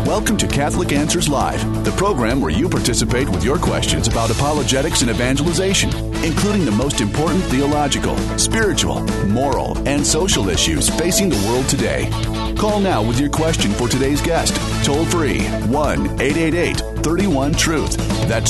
Welcome to Catholic Answers Live, the program where you participate with your questions about apologetics and evangelization, including the most important theological, spiritual, moral, and social issues facing the world today. Call now with your question for today's guest. Toll free 1-888-31-TRUTH. That's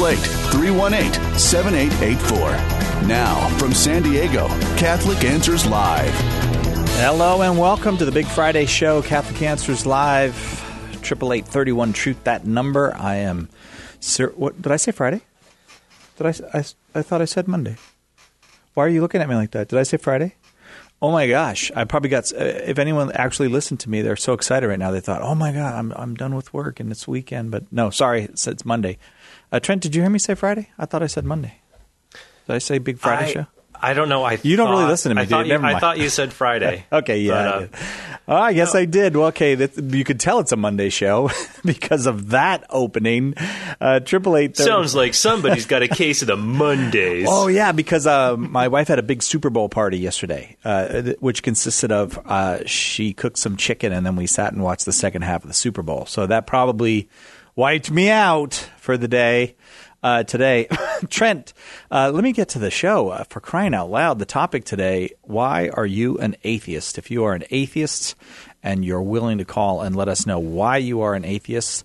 888-318-7884. Now, from San Diego, Catholic Answers Live. Hello and welcome to the Big Friday show, Catholic Answers Live. 888-31-TRUTH, that number. I am... What did I say Friday? I thought I said Monday. Why are you looking at me like that? Did I say Friday? Oh my gosh. I probably got... if anyone actually listened to me, they're so excited right now. They thought, oh my God, I'm done with work and it's weekend. But no, sorry, it's Monday. Trent, did you hear me say Friday? I thought I said Monday. Did I say Big Friday show? I don't know. You don't really listen to me, do you? Never mind. I thought you said Friday. Okay, yeah. I guess I did. Well, okay, you could tell it's a Monday show because of that opening. 888. Sounds like somebody's got a case of the Mondays. Oh, yeah, because my wife had a big Super Bowl party yesterday, which consisted of she cooked some chicken, and then we sat and watched the second half of the Super Bowl. So that probably wiped me out for the day. Today, Trent, let me get to the show. For crying out loud, the topic today, why are you an atheist? If you are an atheist and you're willing to call and let us know why you are an atheist,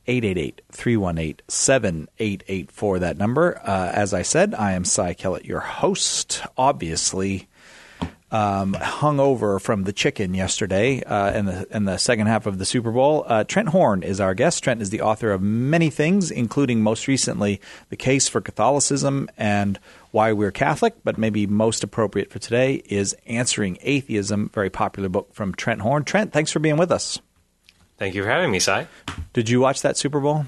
888-318-7884, that number. As I said, I am Cy Kellett, your host, obviously hung over from the chicken yesterday in the second half of the Super Bowl. Trent Horn is our guest. Trent is the author of many things, including most recently The Case for Catholicism and Why We're Catholic, but maybe most appropriate for today is Answering Atheism, very popular book from Trent Horn. Trent, thanks for being with us. Thank you for having me, Cy. Did you watch that Super Bowl?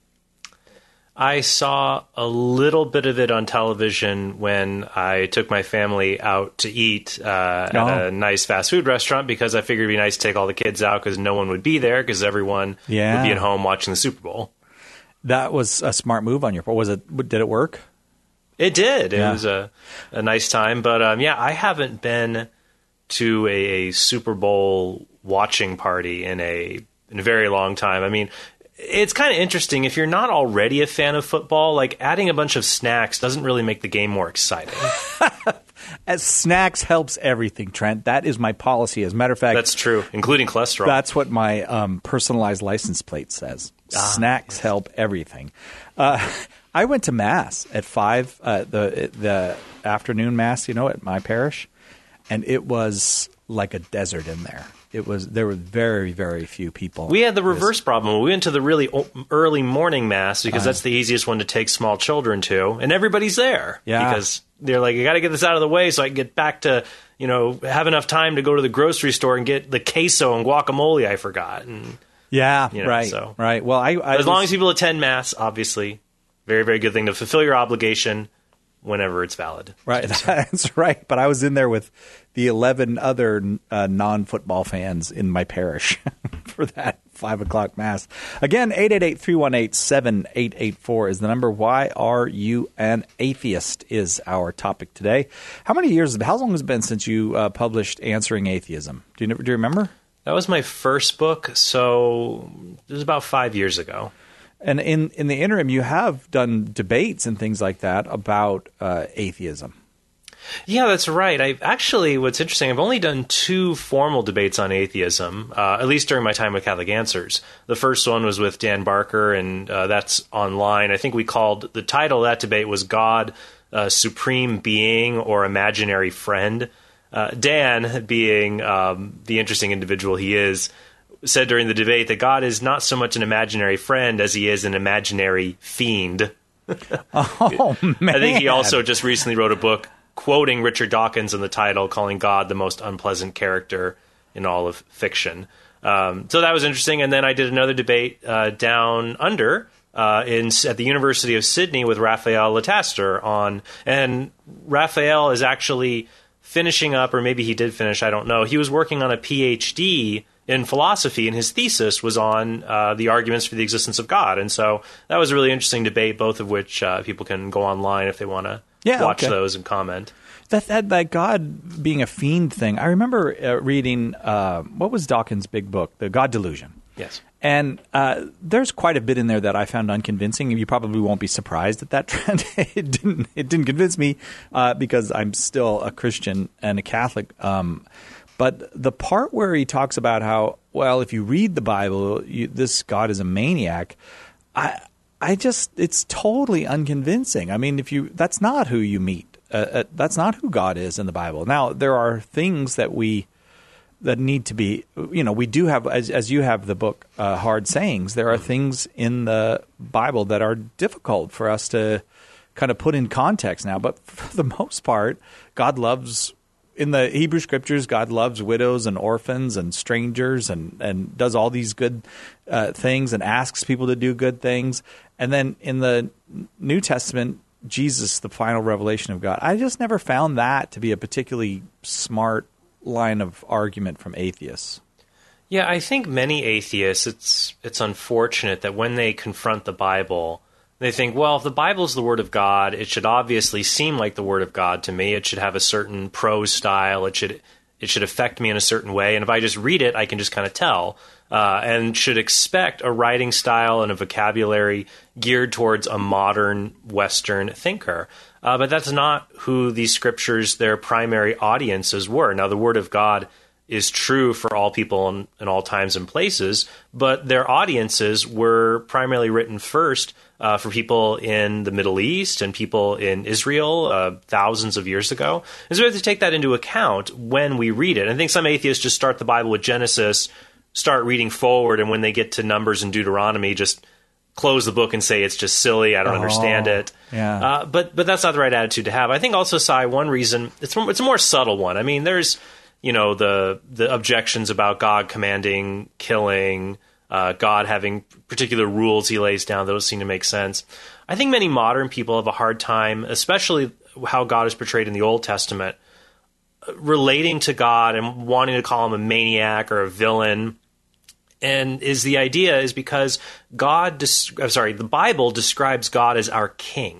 I saw a little bit of it on television when I took my family out to eat at a nice fast food restaurant because I figured it'd be nice to take all the kids out because no one would be there because everyone would be at home watching the Super Bowl. That was a smart move on your part. Did it work? It did. It was a nice time. But I haven't been to a Super Bowl watching party in a very long time. I mean, it's kind of interesting. If you're not already a fan of football, like adding a bunch of snacks doesn't really make the game more exciting. As snacks helps everything, Trent. That is my policy. As a matter of fact, that's true, including cholesterol. That's what my personalized license plate says. Snacks help everything. I went to Mass at 5, the afternoon Mass, at my parish, and it was like a desert in there. There were very, very few people. We had the reverse problem. We went to the really early morning Mass because that's the easiest one to take small children to, and everybody's there. Yeah. Because they're like, I got to get this out of the way so I can get back to, have enough time to go to the grocery store and get the queso and guacamole I forgot. And, right. So. Right. Well, as long as people attend Mass, obviously, very, very good thing to fulfill your obligation whenever it's valid. Right, that's right. But I was in there with the 11 other non-football fans in my parish for that 5 o'clock Mass. Again, 888-318-7884 is the number. Why are you an atheist is our topic today. How long has it been since you published Answering Atheism? Do you remember? That was my first book, so it was about 5 years ago. And in the interim, you have done debates and things like that about atheism. Yeah, that's right. What's interesting, I've only done 2 formal debates on atheism, at least during my time with Catholic Answers. The first one was with Dan Barker, and that's online. I think the title of that debate was God, Supreme Being or Imaginary Friend. Dan, being the interesting individual he is, said during the debate that God is not so much an imaginary friend as he is an imaginary fiend. Oh, man. I think he also just recently wrote a book quoting Richard Dawkins in the title, calling God the most unpleasant character in all of fiction. So that was interesting. And then I did another debate down under at the University of Sydney with Raphael Lataster and Raphael is actually finishing up, or maybe he did finish, I don't know. He was working on a PhD in philosophy, and his thesis was on the arguments for the existence of God. And so that was a really interesting debate, both of which people can go online if they want to watch those and comment. That God being a fiend thing, I remember reading, what was Dawkins' big book, The God Delusion. Yes. And there's quite a bit in there that I found unconvincing, and you probably won't be surprised at that trend. It didn't convince me because I'm still a Christian and a Catholic. But the part where he talks about how, well, if you read the Bible, this God is a maniac, it's totally unconvincing. I mean, that's not who you meet. That's not who God is in the Bible. Now, there are things that need to be, we do have, as you have the book, Hard Sayings, there are things in the Bible that are difficult for us to kind of put in context now. But for the most part, God loves, in the Hebrew Scriptures, God loves widows and orphans and strangers and does all these good things and asks people to do good things. And then in the New Testament, Jesus, the final revelation of God, I just never found that to be a particularly smart line of argument from atheists. Yeah, I think many atheists, it's unfortunate that when they confront the Bible, they think, well, if the Bible's the Word of God, it should obviously seem like the Word of God to me. It should have a certain prose style. It should affect me in a certain way. And if I just read it, I can just kind of tell. And should expect a writing style and a vocabulary geared towards a modern Western thinker. But that's not who these scriptures, their primary audiences were. Now, the Word of God is true for all people in all times and places, but their audiences were primarily written first for people in the Middle East and people in Israel thousands of years ago. And so we have to take that into account when we read it. I think some atheists just start the Bible with Genesis, start reading forward, and when they get to Numbers and Deuteronomy, just close the book and say it's just silly, I don't understand it. Yeah. But that's not the right attitude to have. I think also, Cy, one reason, it's a more subtle one. I mean, there's the objections about God commanding killing, God having particular rules he lays down. Those seem to make sense. I think many modern people have a hard time, especially how God is portrayed in the Old Testament, relating to God and wanting to call him a maniac or a villain. And the idea is because the Bible describes God as our king.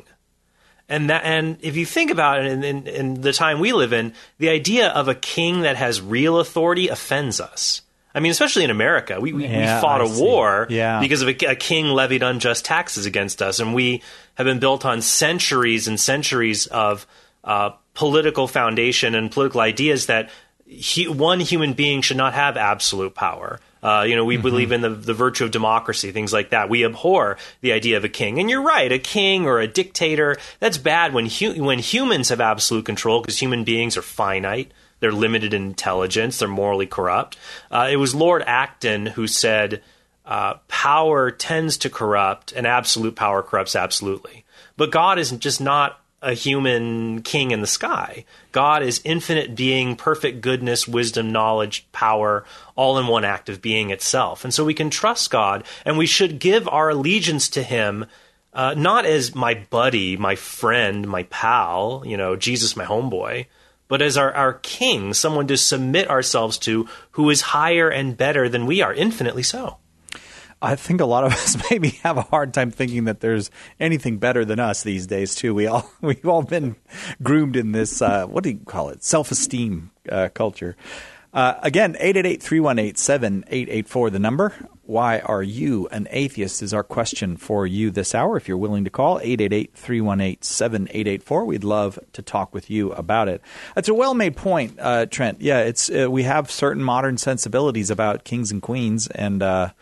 And if you think about it in the time we live in, the idea of a king that has real authority offends us. I mean, especially in America, we fought a war because of a king levied unjust taxes against us. And we have been built on centuries and centuries of political foundation and political ideas that one human being should not have absolute power. We believe in the virtue of democracy, things like that. We abhor the idea of a king. And you're right, a king or a dictator, that's bad when humans have absolute control because human beings are finite. They're limited in intelligence. They're morally corrupt. It was Lord Acton who said, power tends to corrupt and absolute power corrupts absolutely. But God is just not a human king in the sky. God is infinite being, perfect goodness, wisdom, knowledge, power, all in one act of being itself. And so we can trust God, and we should give our allegiance to him, not as my buddy, my friend, my pal, Jesus, my homeboy, but as our king, someone to submit ourselves to who is higher and better than we are, infinitely so. I think a lot of us maybe have a hard time thinking that there's anything better than us these days, too. We've all been groomed in this, what do you call it, self-esteem culture. Again, 888-318-7884, the number. Why are you an atheist is our question for you this hour. If you're willing to call, 888-318-7884. We'd love to talk with you about it. It's a well-made point, Trent. Yeah, it's we have certain modern sensibilities about kings and queens and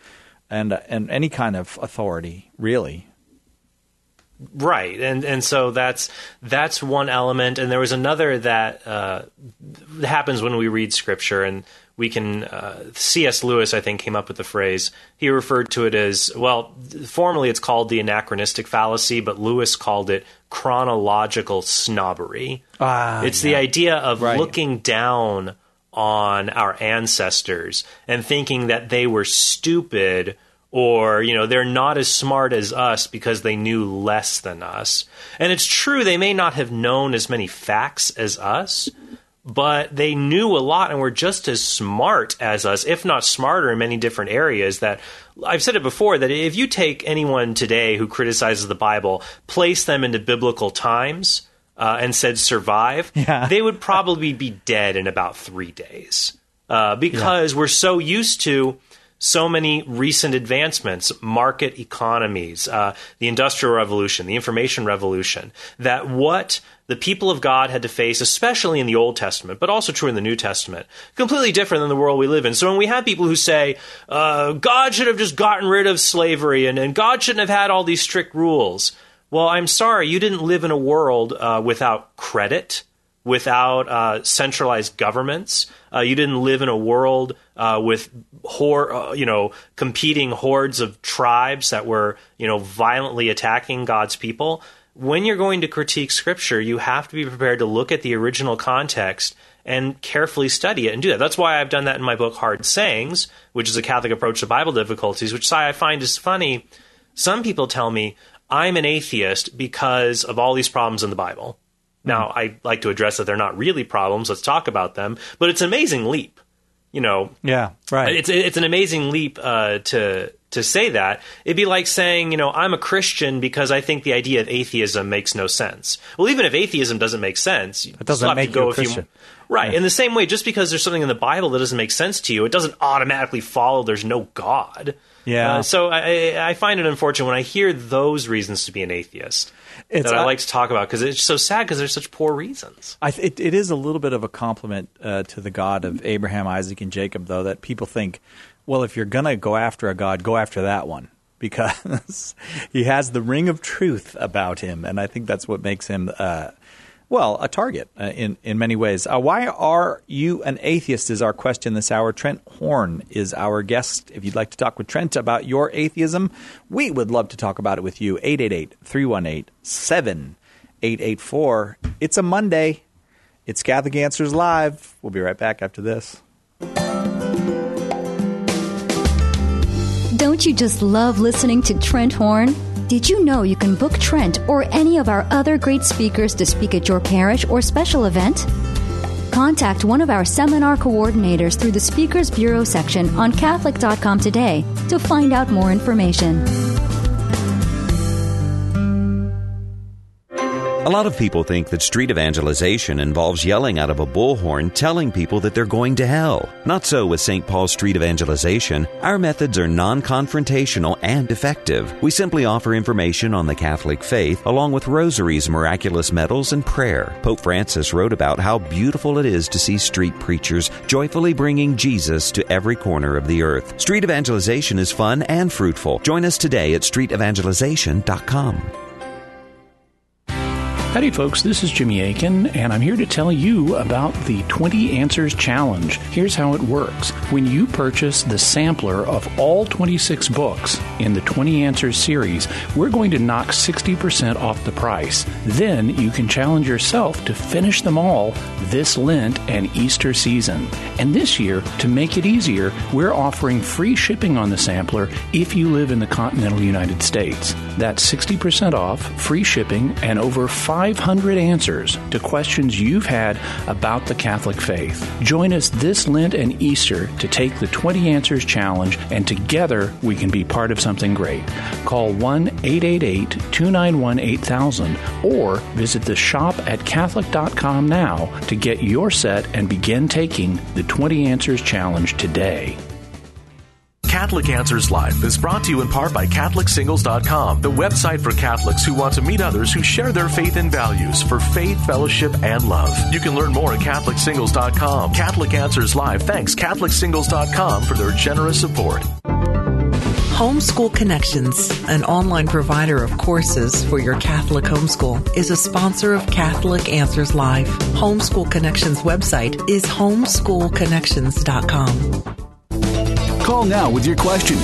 any kind of authority, really. Right, and so that's one element, and there was another that happens when we read Scripture, and we can. C.S. Lewis, I think, came up with the phrase. He referred to it as, well, formally it's called the anachronistic fallacy, but Lewis called it chronological snobbery. It's the idea of looking down on our ancestors and thinking that they were stupid or, they're not as smart as us because they knew less than us. And it's true, they may not have known as many facts as us, but they knew a lot and were just as smart as us, if not smarter in many different areas. That I've said it before, that if you take anyone today who criticizes the Bible, place them into biblical times, and said survive, they would probably be dead in about 3 days. Because we're so used to so many recent advancements, market economies, the Industrial Revolution, the Information Revolution, that what the people of God had to face, especially in the Old Testament, but also true in the New Testament, completely different than the world we live in. So when we have people who say, God should have just gotten rid of slavery and God shouldn't have had all these strict rules, well, I'm sorry, you didn't live in a world without credit, without centralized governments. You didn't live in a world with competing hordes of tribes that were violently attacking God's people. When you're going to critique Scripture, you have to be prepared to look at the original context and carefully study it and do that. That's why I've done that in my book, Hard Sayings, which is a Catholic approach to Bible difficulties, which I find is funny. Some people tell me I'm an atheist because of all these problems in the Bible. Now, I like to address that they're not really problems. Let's talk about them. But it's an amazing leap. Yeah, right. It's an amazing leap to say that. It'd be like saying, I'm a Christian because I think the idea of atheism makes no sense. Well, even if atheism doesn't make sense, it doesn't make you a Christian. Right. Yeah. In the same way, just because there's something in the Bible that doesn't make sense to you, it doesn't automatically follow there's no God. Yeah. So I find it unfortunate when I hear those reasons to be an atheist. That I like to talk about because it's so sad because there's such poor reasons. It is a little bit of a compliment to the God of Abraham, Isaac, and Jacob, though, that people think, well, if you're going to go after a God, go after that one because he has the ring of truth about him. And I think that's what makes him, a target in many ways. Why are you an atheist is our question this hour. Trent Horn is our guest. If you'd like to talk with Trent about your atheism, we would love to talk about it with you. 888-318-7884. It's a Monday. It's Catholic Answers Live. We'll be right back after this. Don't you just love listening to Trent Horn? Did you know you can book Trent or any of our other great speakers to speak at your parish or special event? Contact one of our seminar coordinators through the Speakers Bureau section on Catholic.com today to find out more information. A lot of people think that street evangelization involves yelling out of a bullhorn telling people that they're going to hell. Not so with St. Paul Street Evangelization. Our methods are non-confrontational and effective. We simply offer information on the Catholic faith along with rosaries, miraculous medals, and prayer. Pope Francis wrote about how beautiful it is to see street preachers joyfully bringing Jesus to every corner of the earth. Street evangelization is fun and fruitful. Join us today at streetevangelization.com. Howdy folks, this is Jimmy Akin, and I'm here to tell you about the 20 Answers Challenge. Here's how it works. When you purchase the sampler of all 26 books in the 20 Answers series, we're going to knock 60% off the price. Then you can challenge yourself to finish them all this Lent and Easter season. And this year, to make it easier, we're offering free shipping on the sampler if you live in the continental United States. That's 60% off, free shipping, and over 500 answers to questions you've had about the Catholic faith. Join us this Lent and Easter to take the 20 Answers Challenge, and together we can be part of something great. Call 1-888-291-8000 or visit the shop at Catholic.com now to get your set and begin taking the 20 Answers Challenge today. Catholic Answers Live is brought to you in part by CatholicSingles.com, the website for Catholics who want to meet others who share their faith and values for faith, fellowship, and love. You can learn more at CatholicSingles.com. Catholic Answers Live thanks CatholicSingles.com for their generous support. Homeschool Connections, an online provider of courses for your Catholic homeschool, is a sponsor of Catholic Answers Live. Homeschool Connections website is homeschoolconnections.com. Call now with your question.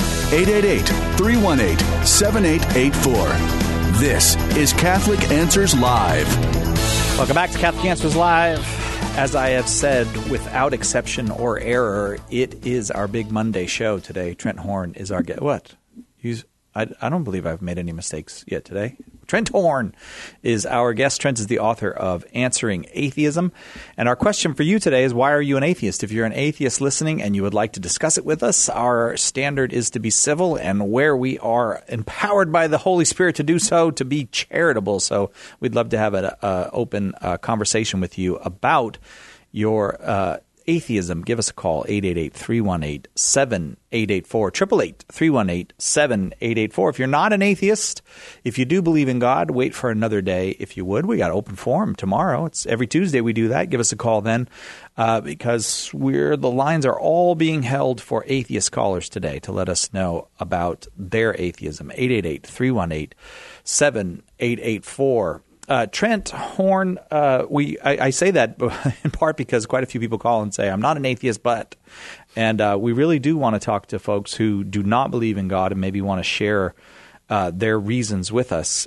888-318-7884. This is Catholic Answers Live. Welcome back to Catholic Answers Live. As I have said, without exception or error, it is our big Monday show today. Trent Horn is our guest. What? I don't believe I've made any mistakes yet today. Trent Horn is our guest. Trent is the author of Answering Atheism. And our question for you today is, why are you an atheist? If you're an atheist listening and you would like to discuss it with us, our standard is to be civil, and where we are empowered by the Holy Spirit to do so, to be charitable. So we'd love to have an open conversation with you about your atheism, give us a call, 888-318-7884, 888-318-7884. If you're not an atheist, if you do believe in God, wait for another day if you would. We got open forum tomorrow. It's every Tuesday we do that. Give us a call then because the lines are all being held for atheist callers today to let us know about their atheism. 888-318-7884. Trent Horn, I say that in part because quite a few people call and say, I'm not an atheist, but. And we really do want to talk to folks who do not believe in God and maybe want to share their reasons with us,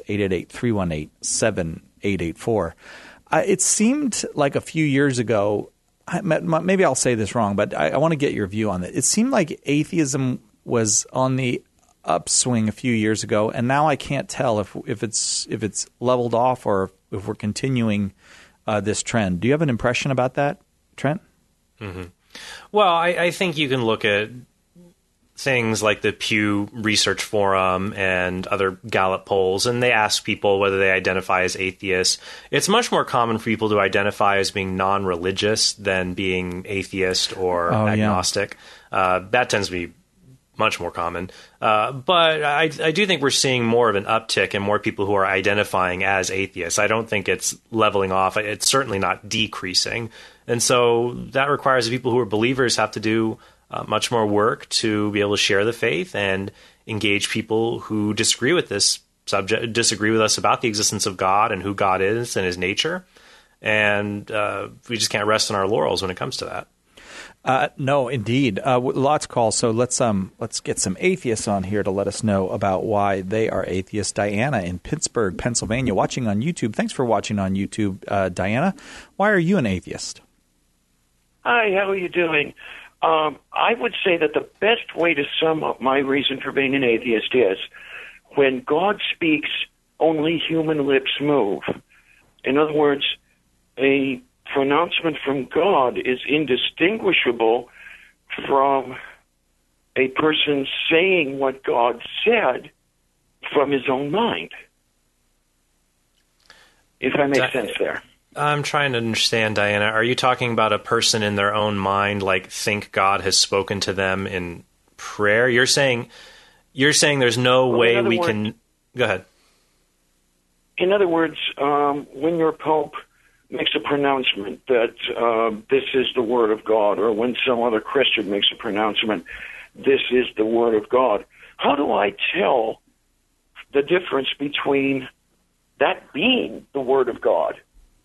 888-318-7884. It seemed like a few years ago, maybe I'll say this wrong, but I want to get your view on it. It seemed like atheism was on the upswing a few years ago, and now I can't tell if it's leveled off or if we're continuing this trend. Do you have an impression about that, Trent? Mm-hmm. Well, I think you can look at things like the Pew Research Forum and other Gallup polls, and they ask people whether they identify as atheists. It's much more common for people to identify as being non-religious than being atheist or agnostic. Yeah. That tends to be much more common. But I do think we're seeing more of an uptick in more people who are identifying as atheists. I don't think it's leveling off. It's certainly not decreasing. And so that requires the people who are believers have to do much more work to be able to share the faith and engage people who disagree with this subject, disagree with us about the existence of God and who God is and his nature. And we just can't rest on our laurels when it comes to that. No, indeed. Lots of calls. So let's get some atheists on here to let us know about why they are atheists. Diana in Pittsburgh, Pennsylvania, watching on YouTube. Thanks for watching on YouTube, Diana. Why are you an atheist? Hi, how are you doing? I would say that the best way to sum up my reason for being an atheist is when God speaks, only human lips move. In other words, a pronouncement from God is indistinguishable from a person saying what God said from his own mind. If that makes sense there. I'm trying to understand, Diana. Are you talking about a person in their own mind, like think God has spoken to them in prayer? You're saying there's no way we can... Go ahead. In other words, when your Pope makes a pronouncement that this is the Word of God, or when some other Christian makes a pronouncement, this is the Word of God, how do I tell the difference between that being the Word of God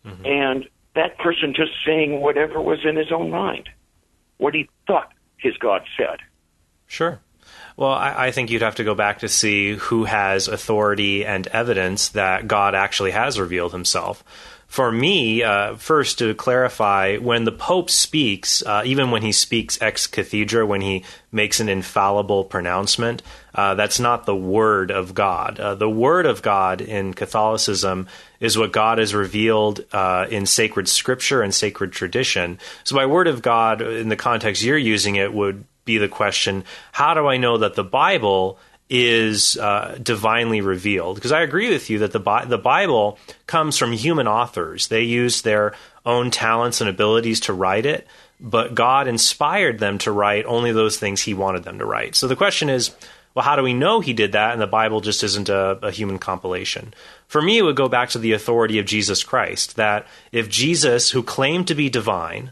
and that person just saying whatever was in his own mind, what he thought his God said? Sure. Well, I think you'd have to go back to see who has authority and evidence that God actually has revealed himself. For me, first to clarify, when the Pope speaks, even when he speaks ex cathedra, when he makes an infallible pronouncement, that's not the Word of God. The Word of God in Catholicism is what God has revealed in sacred scripture and sacred tradition. So by Word of God, in the context you're using it, would be the question, how do I know that the Bible is divinely revealed? Because I agree with you that the Bible comes from human authors. They used their own talents and abilities to write it, but God inspired them to write only those things he wanted them to write. So the question is, well, how do we know he did that and the Bible just isn't a human compilation? For me, it would go back to the authority of Jesus Christ, that if Jesus, who claimed to be divine,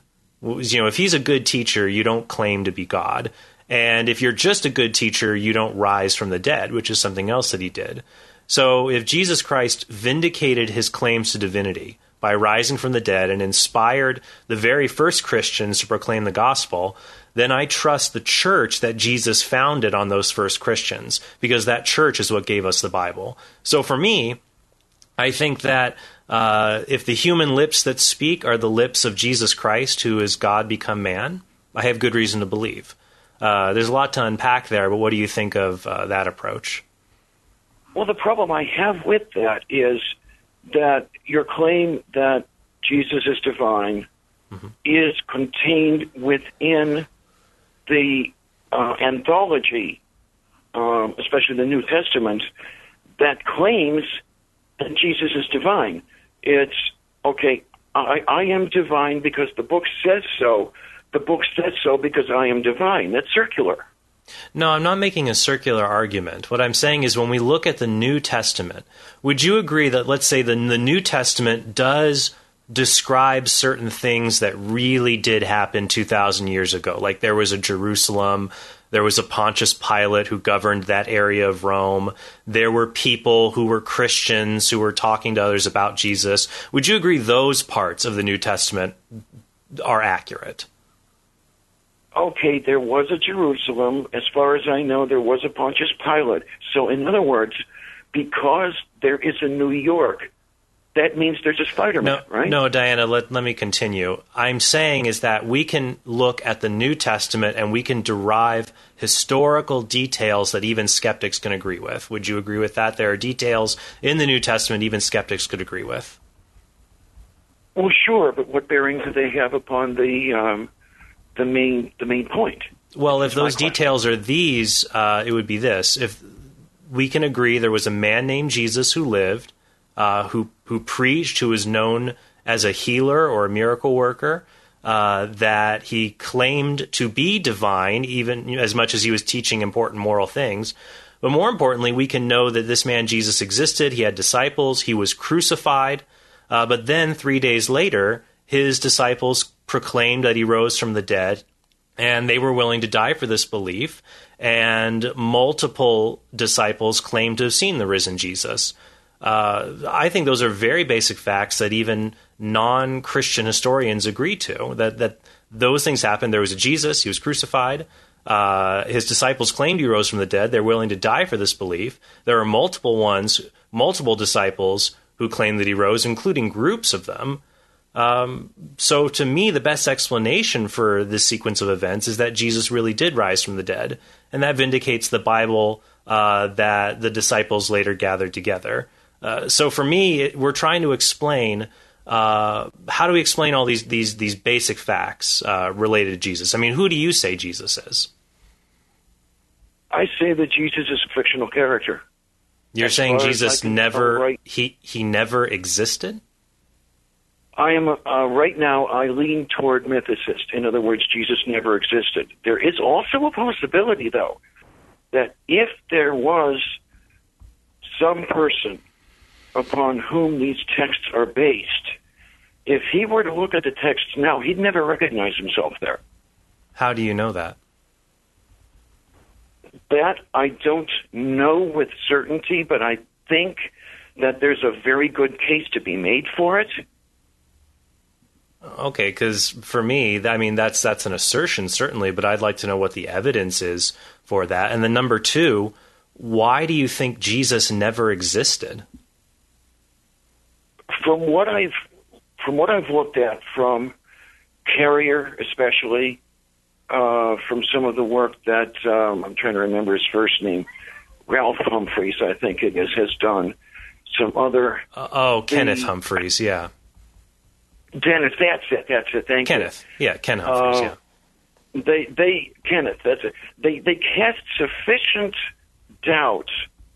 if he's a good teacher, you don't claim to be God. And if you're just a good teacher, you don't rise from the dead, which is something else that he did. So if Jesus Christ vindicated his claims to divinity by rising from the dead and inspired the very first Christians to proclaim the gospel, then I trust the church that Jesus founded on those first Christians, because that church is what gave us the Bible. So for me, I think that if the human lips that speak are the lips of Jesus Christ, who is God become man, I have good reason to believe. There's a lot to unpack there, but what do you think of that approach? Well, the problem I have with that is that your claim that Jesus is divine is contained within the anthology, especially the New Testament, that claims that Jesus is divine. It's, okay, I am divine because the book says so, the book says so because I am divine. That's circular. No, I'm not making a circular argument. What I'm saying is when we look at the New Testament, would you agree that, let's say, the New Testament does describe certain things that really did happen 2,000 years ago? Like there was a Jerusalem, there was a Pontius Pilate who governed that area of Rome, there were people who were Christians who were talking to others about Jesus. Would you agree those parts of the New Testament are accurate? Okay, there was a Jerusalem. As far as I know, there was a Pontius Pilate. So in other words, because there is a New York, that means there's a Spider-Man, right? No, Diana, let me continue. I'm saying is that we can look at the New Testament and we can derive historical details that even skeptics can agree with. Would you agree with that? There are details in the New Testament even skeptics could agree with. Well, sure, but what bearing do they have upon the main point? Well, if those details are these, it would be this. If we can agree there was a man named Jesus who lived, who preached, who was known as a healer or a miracle worker, that he claimed to be divine, even as much as he was teaching important moral things. But more importantly, we can know that this man Jesus existed, he had disciples, he was crucified, but then 3 days later, his disciples proclaimed that he rose from the dead, and they were willing to die for this belief, and multiple disciples claimed to have seen the risen Jesus. I think those are very basic facts that even non-Christian historians agree to, that those things happened. There was a Jesus, he was crucified, his disciples claimed he rose from the dead, they're willing to die for this belief. There are multiple disciples who claim that he rose, including groups of them. So to me, the best explanation for this sequence of events is that Jesus really did rise from the dead, and that vindicates the Bible that the disciples later gathered together. So for me, we're trying to explain how do we explain all these basic facts related to Jesus? I mean, who do you say Jesus is? I say that Jesus is a fictional character. You're saying Jesus never he never existed? I am right now. I lean toward mythicist. In other words, Jesus never existed. There is also a possibility, though, that if there was some person upon whom these texts are based, if he were to look at the texts now, he'd never recognize himself there. How do you know that? That I don't know with certainty, but I think that there's a very good case to be made for it. Okay, because for me, I mean, that's an assertion, certainly, but I'd like to know what the evidence is for that. And then number two, why do you think Jesus never existed? From what I've looked at, from Carrier especially, from some of the work that I'm trying to remember his first name, Ralph Humphreys, I think it is, has done. Some other Kenneth Humphreys, yeah. Dennis, that's it. Thank Kenneth. You. Yeah, Ken Humphreys, yeah. Kenneth, that's it. They cast sufficient doubt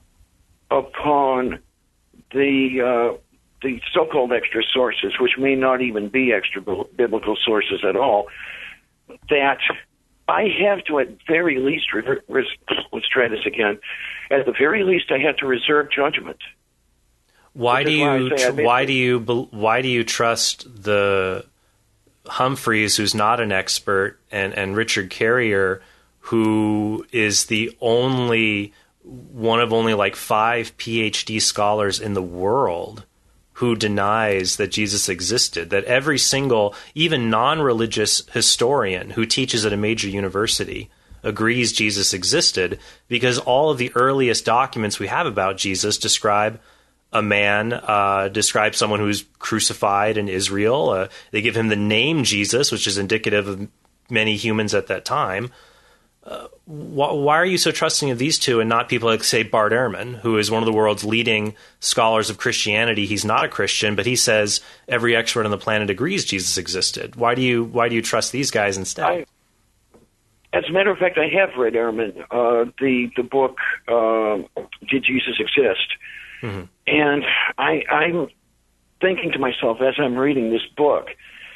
upon the so-called extra sources, which may not even be extra biblical sources at all, that I have to, at very least, let's try this again. At the very least, I have to reserve judgment. Why do you trust the Humphreys, who's not an expert, and Richard Carrier, who is the one of only like 5 PhD scholars in the world who denies that Jesus existed? That every single, even non-religious historian who teaches at a major university agrees Jesus existed, because all of the earliest documents we have about Jesus describe a man, describe someone who's crucified in Israel. They give him the name Jesus, which is indicative of many humans at that time. Why are you so trusting of these two and not people like, say, Bart Ehrman, who is one of the world's leading scholars of Christianity? He's not a Christian, but he says every expert on the planet agrees Jesus existed. Why do you trust these guys instead? As a matter of fact, I have read Ehrman, the book, Did Jesus Exist? And I'm thinking to myself as I'm reading this book,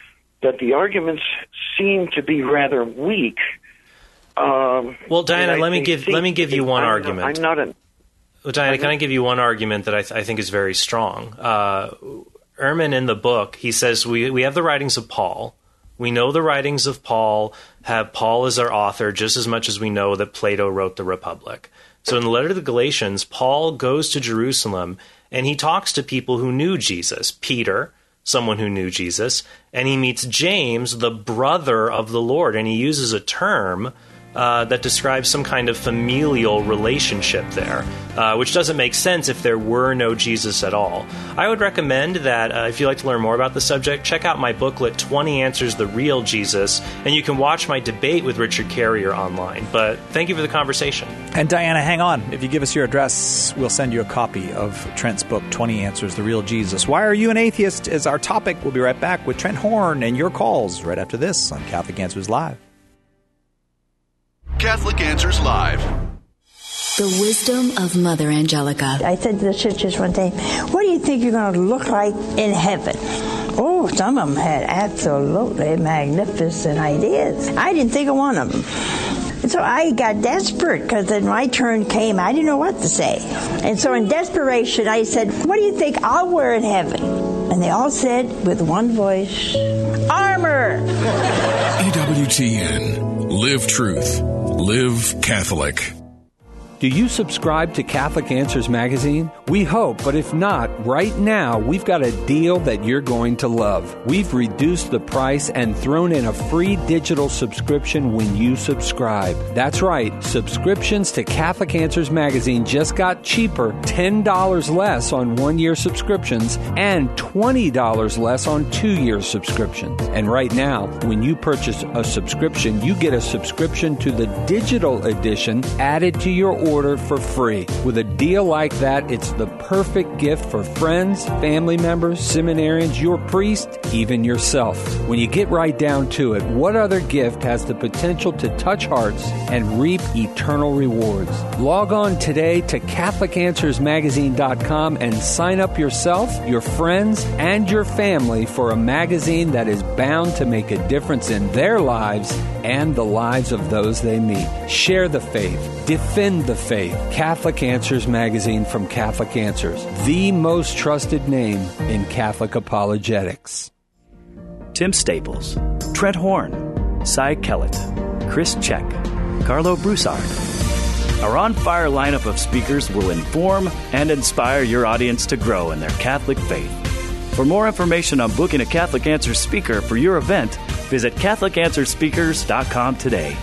that the arguments seem to be rather weak. Well, Diana, let me give you one argument. I'm not an. Well, Diana, can I give you one argument that I think is very strong? Ehrman in the book, he says we have the writings of Paul. We know the writings of Paul have Paul as our author just as much as we know that Plato wrote the Republic. So in the letter to the Galatians, Paul goes to Jerusalem and he talks to people who knew Jesus. Peter, someone who knew Jesus, and he meets James, the brother of the Lord, and he uses a term that describes some kind of familial relationship there, which doesn't make sense if there were no Jesus at all. I would recommend that if you'd like to learn more about the subject, check out my booklet, 20 Answers, The Real Jesus, and you can watch my debate with Richard Carrier online. But thank you for the conversation. And Diana, hang on. If you give us your address, we'll send you a copy of Trent's book, 20 Answers, The Real Jesus. Why Are You an Atheist? Is our topic. We'll be right back with Trent Horn and your calls right after this on Catholic Answers Live. Catholic Answers Live. The wisdom of Mother Angelica. I said to the sisters one day, what do you think you're going to look like in heaven? Oh, some of them had absolutely magnificent ideas. I didn't think of one of them. And so I got desperate because then my turn came. I didn't know what to say. And so in desperation, I said, what do you think I'll wear in heaven? And they all said with one voice, armor. EWTN. Live truth. Live Catholic. Do you subscribe to Catholic Answers Magazine? We hope, but if not, right now we've got a deal that you're going to love. We've reduced the price and thrown in a free digital subscription when you subscribe. That's right, subscriptions to Catholic Answers Magazine just got cheaper, $10 less on one-year subscriptions and $20 less on two-year subscriptions. And right now, when you purchase a subscription, you get a subscription to the digital edition added to your order for free. With a deal like that, it's the perfect gift for friends, family members, seminarians, your priest, even yourself. When you get right down to it, what other gift has the potential to touch hearts and reap eternal rewards? Log on today to CatholicAnswersMagazine.com and sign up yourself, your friends, and your family for a magazine that is bound to make a difference in their lives and the lives of those they meet. Share the faith. Defend the faith. Catholic Answers Magazine from Catholic Answers, the most trusted name in Catholic apologetics. Tim Staples, Trent Horn, Cy Kellett, Chris Check, Carlo Broussard. Our on-fire lineup of speakers will inform and inspire your audience to grow in their Catholic faith. For more information on booking a Catholic Answers speaker for your event, visit CatholicAnswersSpeakers.com today.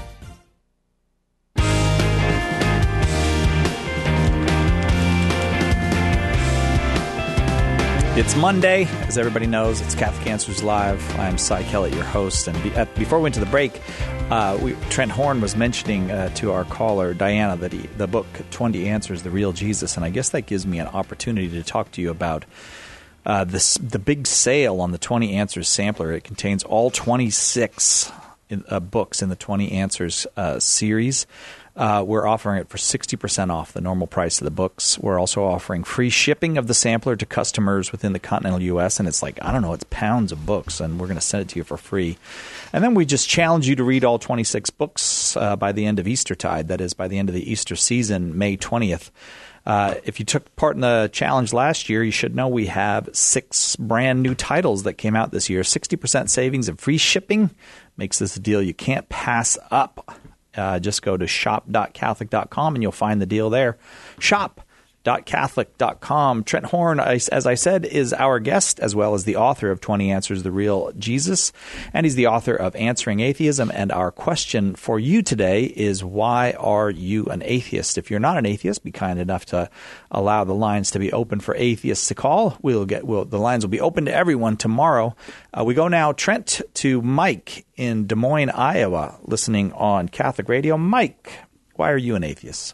It's Monday. As everybody knows, it's Catholic Answers Live. I'm Cy Kellett, your host. And before we went to the break, Trent Horn was mentioning to our caller, Diana, that the book, 20 Answers, The Real Jesus. And I guess that gives me an opportunity to talk to you about the big sale on the 20 Answers sampler. It contains all 26 books in the 20 Answers series. We're offering it for 60% off the normal price of the books. We're also offering free shipping of the sampler to customers within the continental U.S., and it's it's pounds of books, and we're going to send it to you for free. And then we just challenge you to read all 26 books by the end of Eastertide, that is, by the end of the Easter season, May 20th. If you took part in the challenge last year, you should know we have 6 brand new titles that came out this year. 60% savings and free shipping makes this a deal you can't pass up. Just go to shop.catholic.com and you'll find the deal there. Shop.catholic.com. Trent Horn, as I said, is our guest, as well as the author of 20 Answers, The Real Jesus. And he's the author of Answering Atheism. And our question for you today is, why are you an atheist? If you're not an atheist, be kind enough to allow the lines to be open for atheists to call. The lines will be open to everyone tomorrow. We go now, Trent, to Mike in Des Moines, Iowa, listening on Catholic Radio. Mike, why are you an atheist?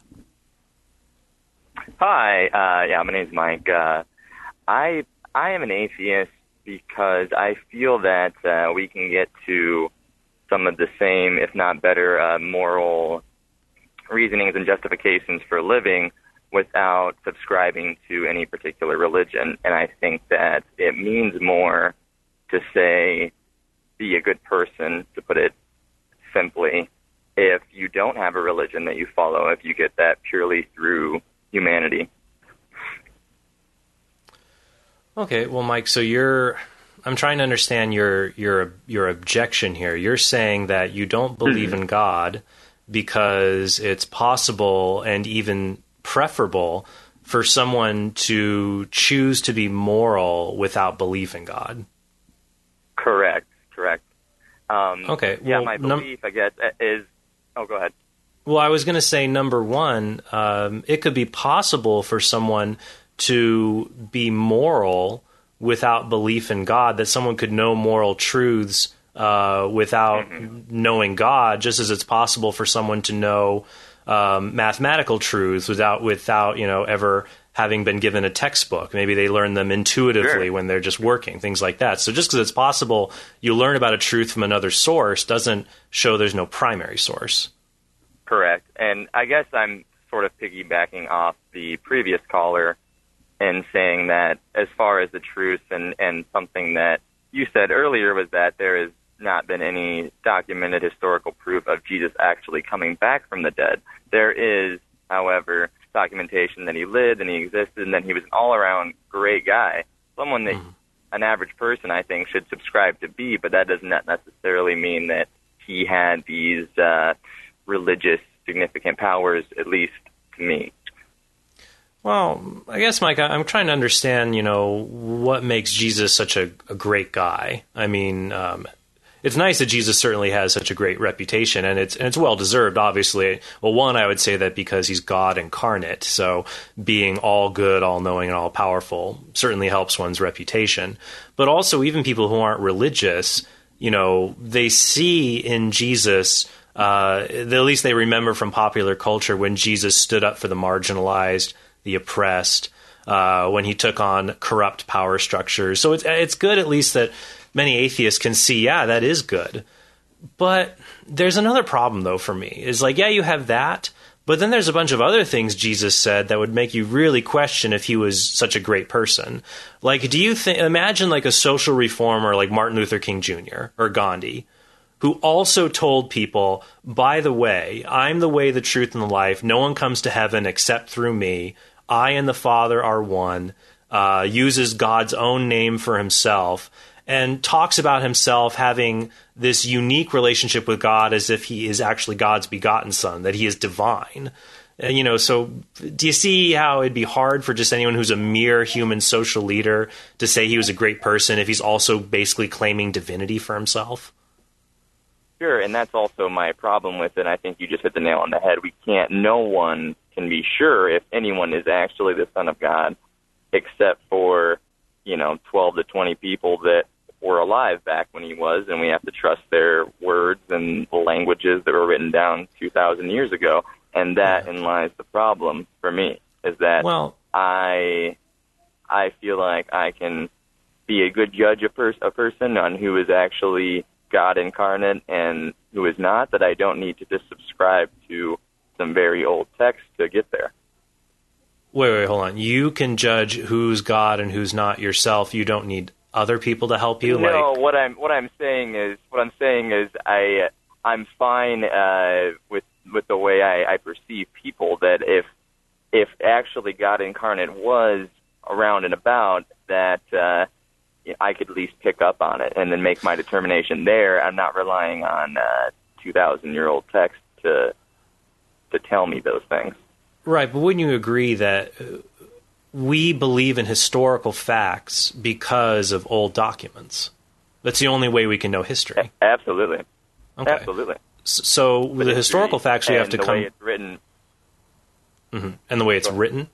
Hi, my name's Mike. I am an atheist because I feel that we can get to some of the same, if not better, moral reasonings and justifications for living without subscribing to any particular religion. And I think that it means more to say be a good person, to put it simply, if you don't have a religion that you follow, if you get that purely through humanity. Okay, well, Mike, so I'm trying to understand your objection here. You're saying that you don't believe in God because it's possible and even preferable for someone to choose to be moral without belief in God. Correct. Okay. Yeah, my belief, I guess, is... Oh, go ahead. Well, I was going to say, number one, it could be possible for someone to be moral without belief in God, that someone could know moral truths without knowing God, just as it's possible for someone to know mathematical truths without ever having been given a textbook. Maybe they learn them intuitively when they're just working, things like that. So just because it's possible you learn about a truth from another source doesn't show there's no primary source. Correct. And I guess I'm sort of piggybacking off the previous caller and saying that as far as the truth and something that you said earlier was that there has not been any documented historical proof of Jesus actually coming back from the dead. There is, however, documentation that he lived and he existed and that he was an all-around great guy, someone that an average person, I think, should subscribe to be, but that does not necessarily mean that he had these religious significant powers, at least to me. Well, I guess, Mike, I'm trying to understand, what makes Jesus such a great guy. I mean, it's nice that Jesus certainly has such a great reputation, and it's well-deserved, obviously. Well, one, I would say that because he's God incarnate, so being all good, all-knowing, and all-powerful certainly helps one's reputation. But also, even people who aren't religious, they see in Jesus... at least they remember from popular culture when Jesus stood up for the marginalized, the oppressed, when he took on corrupt power structures. So it's good at least that many atheists can see, yeah, that is good. But there's another problem, though, for me. Is like, yeah, you have that, but then there's a bunch of other things Jesus said that would make you really question if he was such a great person. Like, do you imagine like a social reformer like Martin Luther King Jr. or Gandhi, who also told people, by the way, I'm the way, the truth, and the life. No one comes to heaven except through me. I and the Father are one, uses God's own name for himself, and talks about himself having this unique relationship with God as if he is actually God's begotten son, that he is divine. So do you see how it'd be hard for just anyone who's a mere human social leader to say he was a great person if he's also basically claiming divinity for himself? Sure, and that's also my problem with it. I think you just hit the nail on the head. No one can be sure if anyone is actually the Son of God, except for, 12 to 20 people that were alive back when he was, and we have to trust their words and the languages that were written down 2,000 years ago. And therein lies the problem for me, is that I feel like I can be a good judge of a person on who is actually God incarnate and who is not, that I don't need to just subscribe to some very old text to get there. Wait, hold on. You can judge who's God and who's not yourself. You don't need other people to help you? No, what I'm saying is I'm fine with the way I perceive people, that if actually God incarnate was around and about, that I could at least pick up on it and then make my determination there. I'm not relying on 2,000-year-old text to tell me those things. Right, but wouldn't you agree that we believe in historical facts because of old documents? That's the only way we can know history. Absolutely. Okay. Absolutely. So with the historical facts, we have to come... And the way it's written. Mm-hmm. And the way it's written?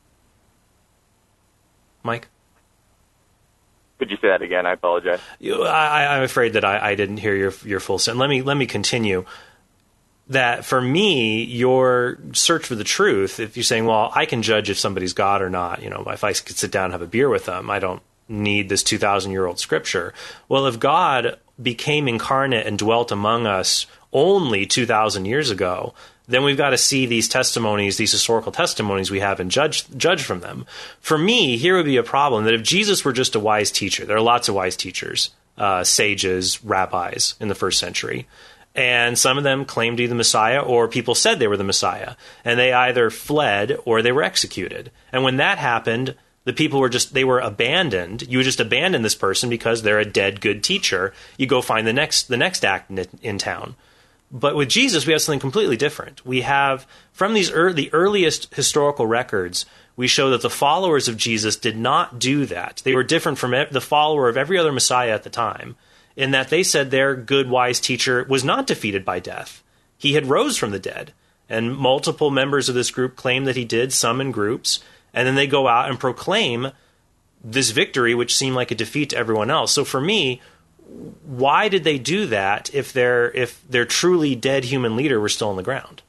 Mike? Could you say that again? I apologize. I'm afraid that I didn't hear your full sentence. Let me continue. That for me, your search for the truth, if you're saying, well, I can judge if somebody's God or not, if I could sit down and have a beer with them, I don't need this 2,000-year-old scripture. Well, if God became incarnate and dwelt among us only 2,000 years ago, then we've got to see these testimonies, these historical testimonies we have, and judge from them. For me, here would be a problem that if Jesus were just a wise teacher, there are lots of wise teachers sages, rabbis in the first century. And some of them claimed to be the Messiah, or people said they were the Messiah. And they either fled or they were executed. And when that happened, the people they were abandoned. You would just abandon this person because they're a dead good teacher. You go find the next act in town. But with Jesus, we have something completely different. We have, from the earliest historical records, we show that the followers of Jesus did not do that. They were different from the follower of every other Messiah at the time, in that they said their good, wise teacher was not defeated by death. He had rose from the dead. And multiple members of this group claim that he did, some in groups, and then they go out and proclaim this victory, which seemed like a defeat to everyone else. So for me, why did they do that if their truly dead human leader were still on the ground?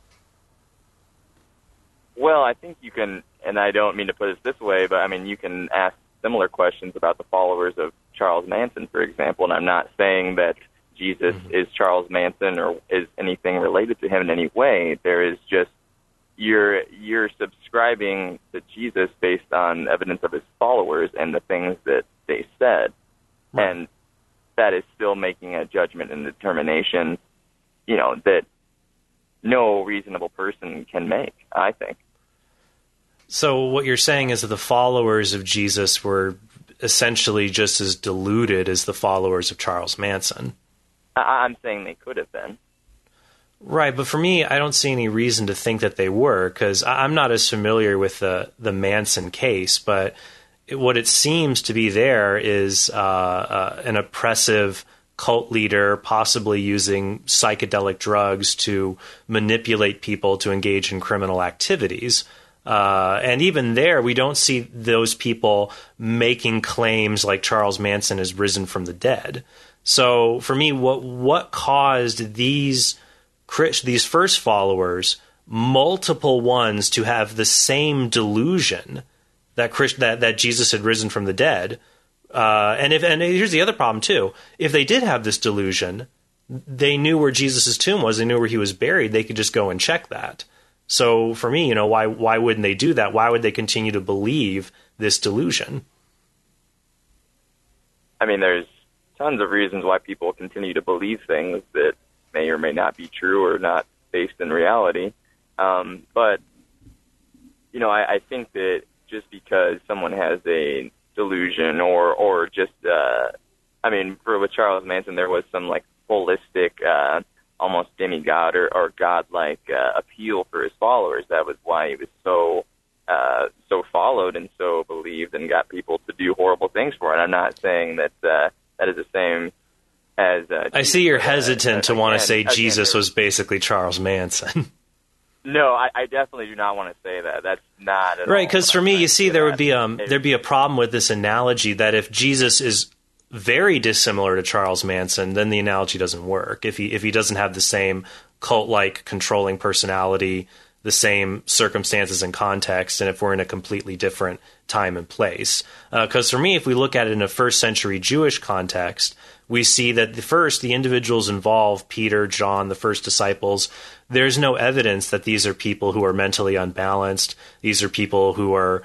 Well, I think you can, and I don't mean to put it this way, but I mean, you can ask similar questions about the followers of Charles Manson, for example, and I'm not saying that Jesus is Charles Manson or is anything related to him in any way. There is just, you're subscribing to Jesus based on evidence of his followers and the things that they said. Right. And that is still making a judgment and determination, that no reasonable person can make, I think. So what you're saying is that the followers of Jesus were essentially just as deluded as the followers of Charles Manson. I'm saying they could have been. Right, but for me, I don't see any reason to think that they were, because I'm not as familiar with the Manson case, but what it seems to be there is an oppressive cult leader possibly using psychedelic drugs to manipulate people to engage in criminal activities. And even there, we don't see those people making claims like Charles Manson has risen from the dead. So for me, what caused these first followers, multiple ones, to have the same delusion that Jesus had risen from the dead? And here's the other problem too: if they did have this delusion, they knew where Jesus' tomb was. They knew where he was buried. They could just go and check that. So for me, why wouldn't they do that? Why would they continue to believe this delusion? I mean, there's tons of reasons why people continue to believe things that may or may not be true or not based in reality. But, I think that just because someone has a delusion or just, with Charles Manson, there was some holistic, almost demigod or godlike appeal for his followers. That was why he was so followed and so believed and got people to do horrible things for it. I'm not saying that that is the same as... I see you're hesitant to want to say Jesus was basically Charles Manson. No, I definitely do not want to say that. That's not at all. Right, because for me, you see, there'd be a problem with this analogy that if Jesus is very dissimilar to Charles Manson, then the analogy doesn't work. If he doesn't have the same cult-like controlling personality, the same circumstances and context, and if we're in a completely different time and place. Because for me, if we look at it in a first century Jewish context, we see that the individuals involved, Peter, John, the first disciples, there's no evidence that these are people who are mentally unbalanced. These are people who are,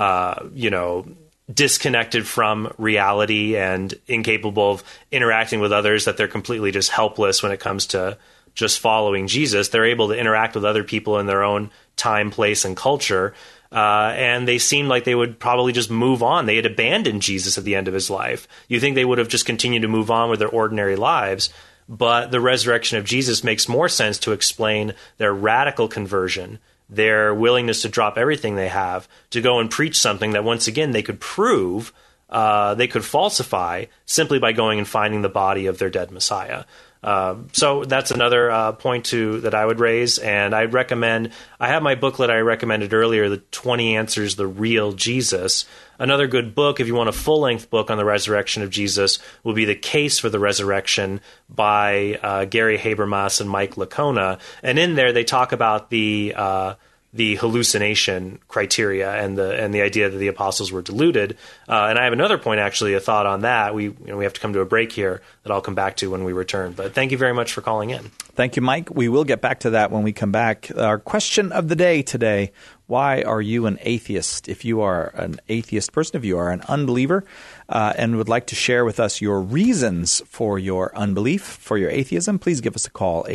disconnected from reality and incapable of interacting with others, that they're completely just helpless when it comes to just following Jesus. They're able to interact with other people in their own time, place, and culture. And they seemed like they would probably just move on. They had abandoned Jesus at the end of his life. You think they would have just continued to move on with their ordinary lives, but the resurrection of Jesus makes more sense to explain their radical conversion, their willingness to drop everything they have to go and preach something that, once again, they could prove, they could falsify simply by going and finding the body of their dead Messiah. So that's another point that I would raise, and I'd recommend, I have my booklet I recommended earlier, The 20 Answers, The Real Jesus. Another good book, if you want a full-length book on the resurrection of Jesus, will be The Case for the Resurrection by Gary Habermas and Mike Licona. And in there, they talk about the hallucination criteria and the idea that the apostles were deluded. And I have another point, actually, a thought on that. We have to come to a break here that I'll come back to when we return. But thank you very much for calling in. Thank you, Mike. We will get back to that when we come back. Our question of the day today, why are you an atheist? If you are an atheist person, if you are an unbeliever, and would like to share with us your reasons for your unbelief, for your atheism, please give us a call,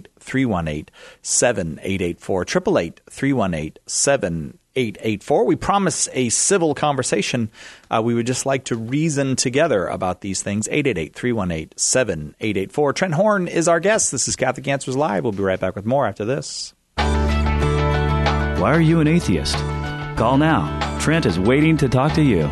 888-318-7884, 888-318-7884. We promise a civil conversation. We would just like to reason together about these things, 888-318-7884. Trent Horn is our guest. This is Catholic Answers Live. We'll be right back with more after this. Why are you an atheist? Call now. Trent is waiting to talk to you.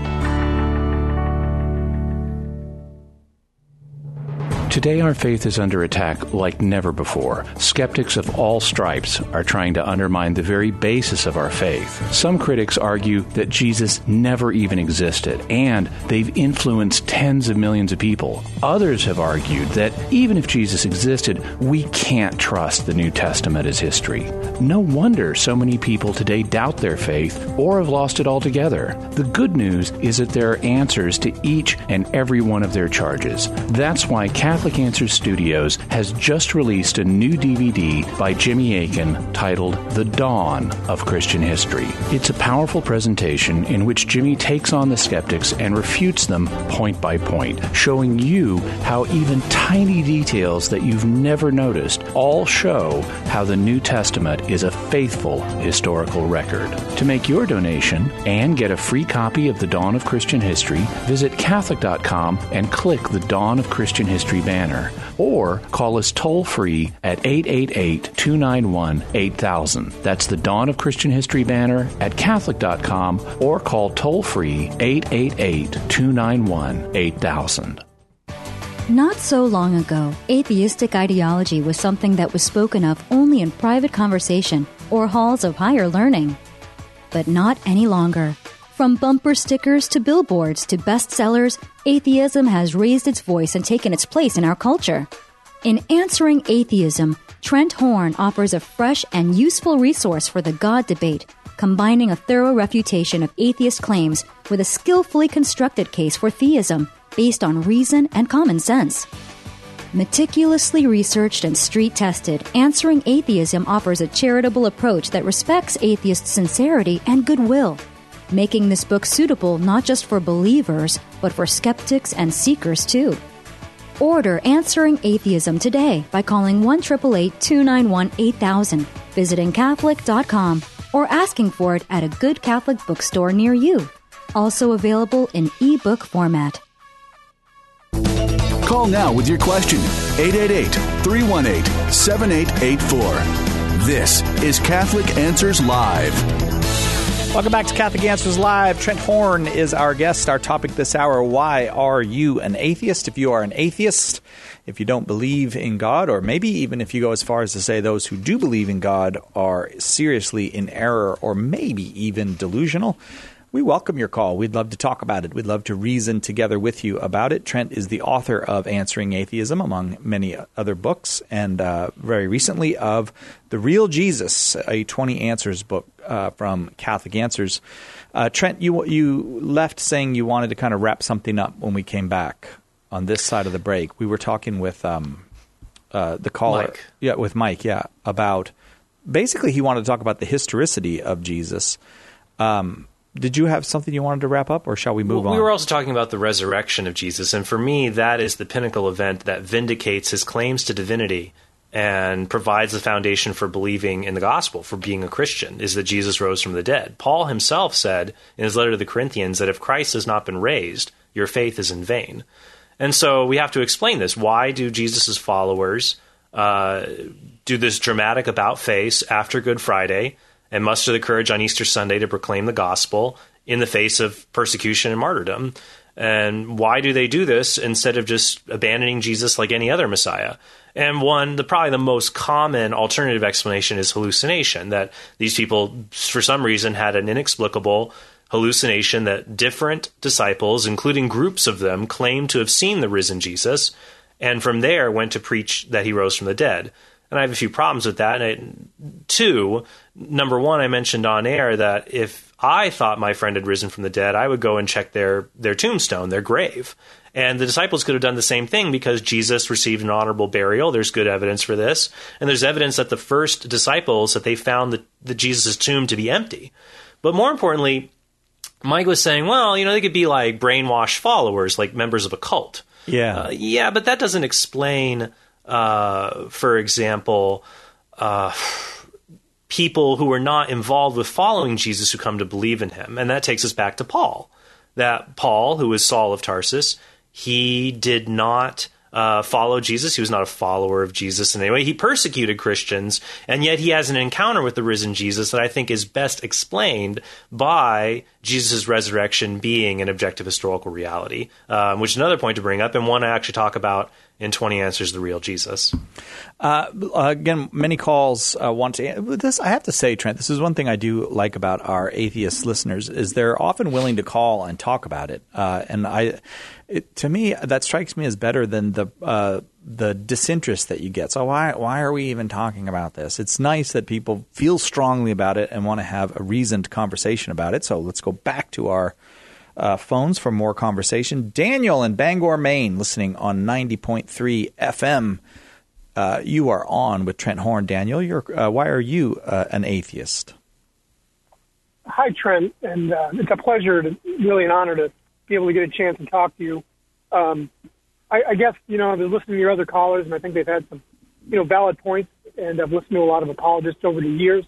Today, our faith is under attack like never before. Skeptics of all stripes are trying to undermine the very basis of our faith. Some critics argue that Jesus never even existed, and they've influenced tens of millions of people. Others have argued that even if Jesus existed, we can't trust the New Testament as history. No wonder so many people today doubt their faith or have lost it altogether. The good news is that there are answers to each and every one of their charges. That's why Catholic Answers Studios has just released a new DVD by Jimmy Akin titled The Dawn of Christian History. It's a powerful presentation in which Jimmy takes on the skeptics and refutes them point by point, showing you how even tiny details that you've never noticed all show how the New Testament is a faithful historical record. To make your donation and get a free copy of The Dawn of Christian History, visit Catholic.com and click the Dawn of Christian History banner, or call us toll-free at 888-291-8000. That's the Dawn of Christian History banner at Catholic.com, or call toll-free 888-291-8000. Not so long ago, atheistic ideology was something that was spoken of only in private conversation or halls of higher learning. But not any longer. From bumper stickers to billboards to bestsellers, atheism has raised its voice and taken its place in our culture. In Answering Atheism, Trent Horn offers a fresh and useful resource for the God debate, combining a thorough refutation of atheist claims with a skillfully constructed case for theism based on reason and common sense. Meticulously researched and street-tested, Answering Atheism offers a charitable approach that respects atheists' sincerity and goodwill, making this book suitable not just for believers, but for skeptics and seekers too. Order Answering Atheism today by calling 1-888-291-8000, visiting Catholic.com, or asking for it at a good Catholic bookstore near you. Also available in ebook format. Call now with your question, 888-318-7884. This is Catholic Answers Live. Welcome back to Catholic Answers Live. Trent Horn is our guest. Our topic this hour, why are you an atheist? If you are an atheist, if you don't believe in God, or maybe even if you go as far as to say those who do believe in God are seriously in error or maybe even delusional, we welcome your call. We'd love to talk about it. We'd love to reason together with you about it. Trent is the author of Answering Atheism, among many other books, and very recently of The Real Jesus, a 20 Answers book from Catholic Answers. Trent, you left saying you wanted to kind of wrap something up when we came back on this side of the break. We were talking with the caller. Mike. Yeah, with Mike, about basically he wanted to talk about the historicity of Jesus. Did you have something you wanted to wrap up, or shall we move on? We were also talking about the resurrection of Jesus, and for me, that is the pinnacle event that vindicates his claims to divinity and provides the foundation for believing in the gospel, for being a Christian, is that Jesus rose from the dead. Paul himself said in his letter to the Corinthians that if Christ has not been raised, your faith is in vain. And so we have to explain this. Why do Jesus' followers do this dramatic about-face after Good Friday and muster the courage on Easter Sunday to proclaim the gospel in the face of persecution and martyrdom? And why do they do this instead of just abandoning Jesus like any other Messiah? And probably the most common alternative explanation is hallucination, that these people, for some reason, had an inexplicable hallucination that different disciples, including groups of them, claimed to have seen the risen Jesus, and from there went to preach that he rose from the dead. And I have a few problems with that. Two, number one, I mentioned on air that if I thought my friend had risen from the dead, I would go and check their tombstone, their grave. And the disciples could have done the same thing because Jesus received an honorable burial. There's good evidence for this. And there's evidence that the first disciples, that they found the Jesus' tomb to be empty. But more importantly, Mike was saying, well, they could be like brainwashed followers, like members of a cult. Yeah. Yeah, but that doesn't explain, for example, people who are not involved with following Jesus who come to believe in him. And that takes us back to Paul. That Paul, who was Saul of Tarsus, he did not follow Jesus. He was not a follower of Jesus in any way. He persecuted Christians, and yet he has an encounter with the risen Jesus that I think is best explained by Jesus' resurrection being an objective historical reality, which is another point to bring up, and one I actually talk about in 20 Answers the Real Jesus. Again, many calls want to... This, I have to say, Trent, this is one thing I do like about our atheist listeners, is they're often willing to call and talk about it. To me, that strikes me as better than the disinterest that you get. So why are we even talking about this? It's nice that people feel strongly about it and want to have a reasoned conversation about it. So let's go back to our phones for more conversation. Daniel in Bangor, Maine, listening on 90.3 FM. You are on with Trent Horn. Daniel, why are you an atheist? Hi, Trent, and it's a pleasure, really an honor to be able to get a chance to talk to you. I guess, I've been listening to your other callers, and I think they've had some, valid points, and I've listened to a lot of apologists over the years.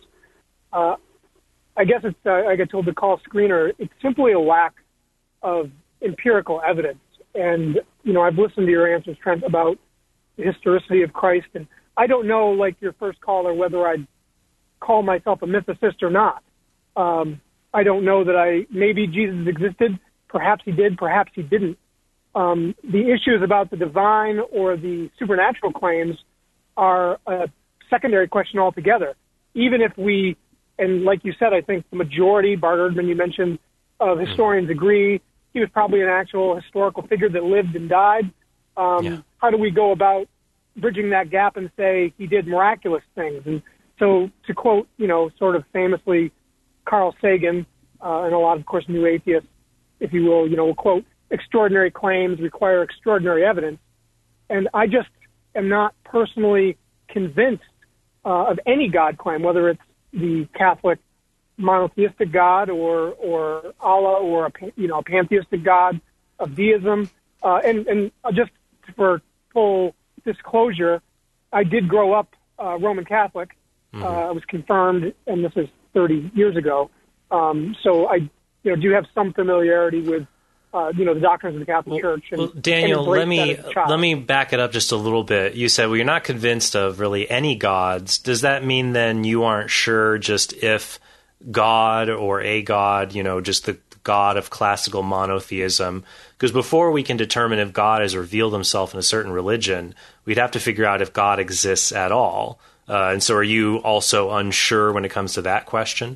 I guess it's, like I told the call screener, it's simply a lack of empirical evidence. And, I've listened to your answers, Trent, about the historicity of Christ, and I don't know, like your first caller, whether I'd call myself a mythicist or not. I don't know that maybe Jesus existed. Perhaps he did, perhaps he didn't. The issues about the divine or the supernatural claims are a secondary question altogether. Even if we, and like you said, I think the majority, Bart Ehrman, you mentioned, of historians agree he was probably an actual historical figure that lived and died. How do we go about bridging that gap and say he did miraculous things? And so to quote, sort of famously Carl Sagan, and a lot of course, new atheists, if you will quote, extraordinary claims require extraordinary evidence. And I just am not personally convinced of any God claim, whether it's the Catholic monotheistic God or Allah or a pantheistic God of deism. And just for full disclosure, I did grow up Roman Catholic. I was confirmed, and this is 30 years ago. So I do have some familiarity with the doctrines of the Catholic Church. And, well, Daniel, let me back it up just a little bit. You said, well, you're not convinced of really any gods. Does that mean then you aren't sure just if God or a God, just the God of classical monotheism? Because before we can determine if God has revealed himself in a certain religion, we'd have to figure out if God exists at all. And so are you also unsure when it comes to that question?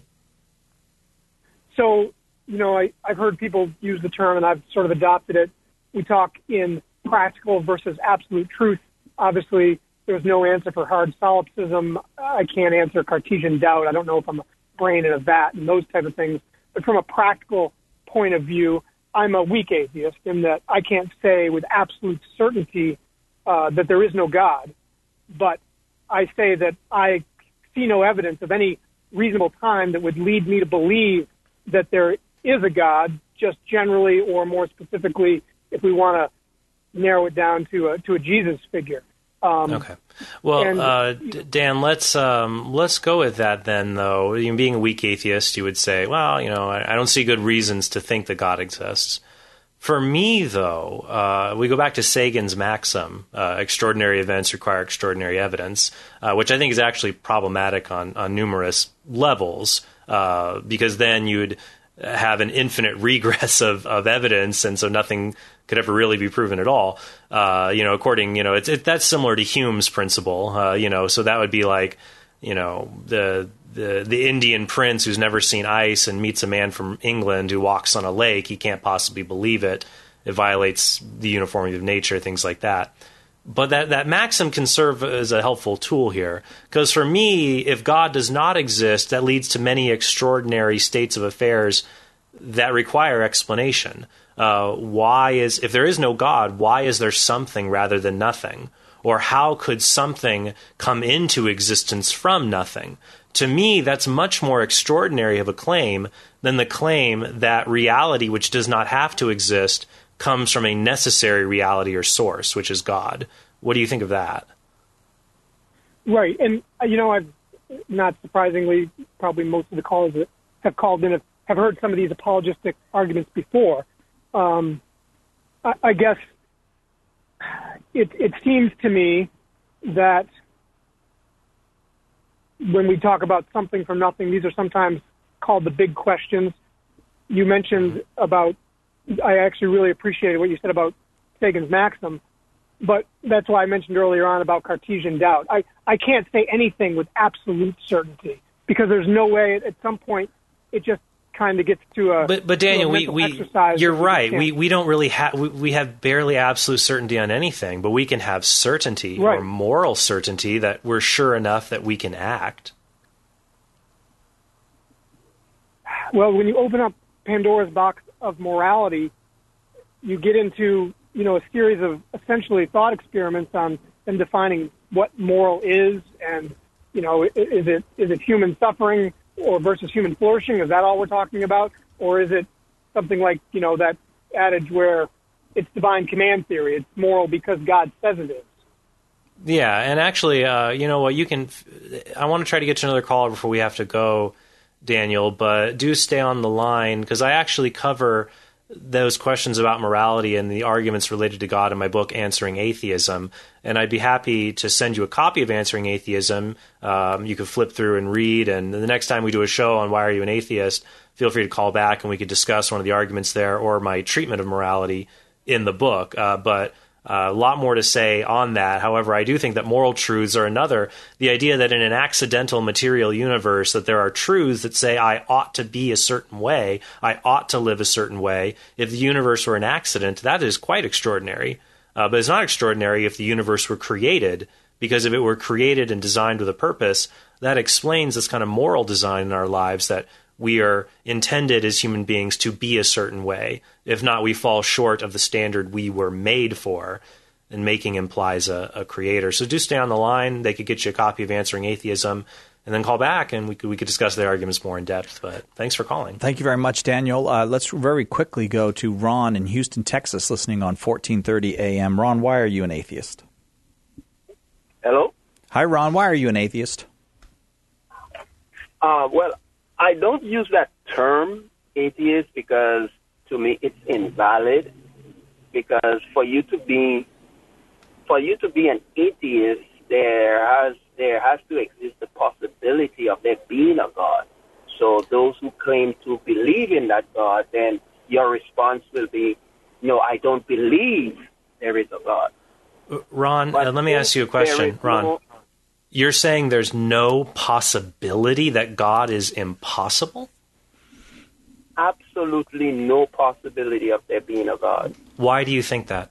So, I've heard people use the term, and I've sort of adopted it. We talk in practical versus absolute truth. Obviously, there's no answer for hard solipsism. I can't answer Cartesian doubt. I don't know if I'm a brain in a vat and those type of things. But from a practical point of view, I'm a weak atheist in that I can't say with absolute certainty that there is no God. But I say that I see no evidence of any reasonable time that would lead me to believe that there is a God, just generally or more specifically, if we want to narrow it down to a Jesus figure. Okay. Well, Dan, let's go with that then, though. Being a weak atheist, you would say, well, I don't see good reasons to think that God exists. For me, though, we go back to Sagan's maxim, extraordinary events require extraordinary evidence, which I think is actually problematic on numerous levels, because then you'd have an infinite regress of evidence, and so nothing could ever really be proven at all. That's similar to Hume's principle, so that would be like, the Indian prince who's never seen ice and meets a man from England who walks on a lake. He can't possibly believe it. It violates the uniformity of nature, things like that. But that maxim can serve as a helpful tool here. Because for me, if God does not exist, that leads to many extraordinary states of affairs that require explanation. If there is no God, why is there something rather than nothing? Or how could something come into existence from nothing? To me, that's much more extraordinary of a claim than the claim that reality, which does not have to exist, comes from a necessary reality or source, which is God. What do you think of that? Right. And, I've, not surprisingly, probably most of the callers that have called in have heard some of these apologistic arguments before. I guess it seems to me that when we talk about something from nothing, these are sometimes called the big questions. You mentioned about, I actually really appreciated what you said about Sagan's maxim, but that's why I mentioned earlier on about Cartesian doubt. I can't say anything with absolute certainty because there's no way at some point it just kind of gets to a but Daniel, you're right. We don't really have we have barely absolute certainty on anything, but we can have certainty or moral certainty that we're sure enough that we can act. Well, when you open up Pandora's box of morality, you get into a series of essentially thought experiments on them defining what moral is, and is it human suffering or versus human flourishing? Is that all we're talking about? Or is it something like, that adage where it's divine command theory, it's moral because God says it is? Yeah, and actually, you know what, I want to try to get to another caller before we have to go, Daniel, but do stay on the line, because I actually cover those questions about morality and the arguments related to God in my book, Answering Atheism. And I'd be happy to send you a copy of Answering Atheism. You could flip through and read. And the next time we do a show on Why Are You an Atheist, feel free to call back and we could discuss one of the arguments there or my treatment of morality in the book. But a lot more to say on that. However, I do think that moral truths are another. The idea that in an accidental material universe that there are truths that say I ought to be a certain way, I ought to live a certain way. If the universe were an accident, that is quite extraordinary. But it's not extraordinary if the universe were created, because if it were created and designed with a purpose, that explains this kind of moral design in our lives, that we are intended as human beings to be a certain way. If not, we fall short of the standard we were made for, and making implies a creator. So do stay on the line. They could get you a copy of Answering Atheism, and then call back, and we could discuss the arguments more in depth. But thanks for calling. Thank you very much, Daniel. Let's very quickly go to Ron in Houston, Texas, listening on 1430 AM. Ron, why are you an atheist? Hello? Hi, Ron. Why are you an atheist? Well, I don't use that term, atheist, because to me it's invalid. Because for you to be an atheist, there has to exist the possibility of there being a God. So those who claim to believe in that God, then your response will be, no, I don't believe there is a God. Ron, let me ask you a question. Ron, you're saying there's no possibility that God is impossible? Absolutely no possibility of there being a God. Why do you think that?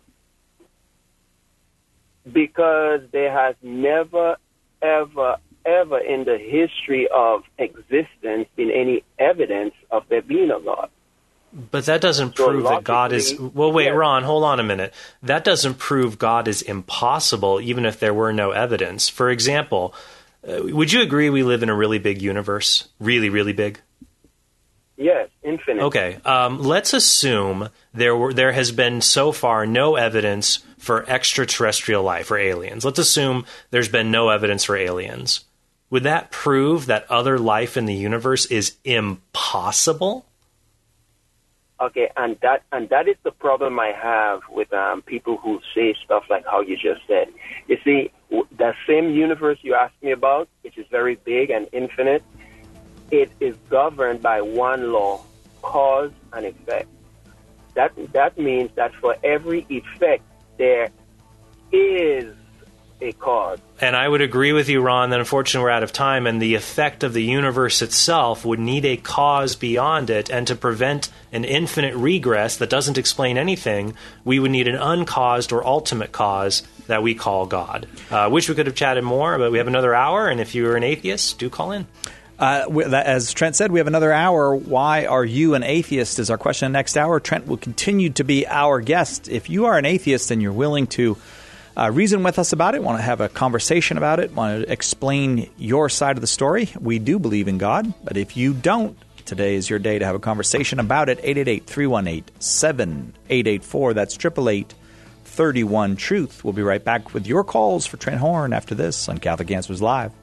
Because there has never, ever, ever in the history of existence been any evidence of there being a God. But that doesn't prove that God is... Well, wait, Ron, hold on a minute. That doesn't prove God is impossible, even if there were no evidence. For example, would you agree we live in a really big universe? Really, really big? Yes, infinite. Okay, let's assume there has been so far no evidence for extraterrestrial life or aliens. Let's assume there's been no evidence for aliens. Would that prove that other life in the universe is impossible? Okay, and that is the problem I have with people who say stuff like how you just said. You see, that same universe you asked me about, which is very big and infinite, it is governed by one law, cause and effect. That means that for every effect, there is a cause. And I would agree with you, Ron, that unfortunately we're out of time, and the effect of the universe itself would need a cause beyond it, and to prevent an infinite regress that doesn't explain anything, we would need an uncaused or ultimate cause that we call God. Wish we could have chatted more, but we have another hour, and if you're an atheist, do call in. As Trent said, we have another hour. Why are you an atheist is our question in the next hour. Trent will continue to be our guest. If you are an atheist and you're willing to reason with us about it, want to have a conversation about it, want to explain your side of the story, we do believe in God. But if you don't, today is your day to have a conversation about it. 888-318-7884. That's 888-31-TRUTH. We'll be right back with your calls for Trent Horn after this on Catholic Answers Live.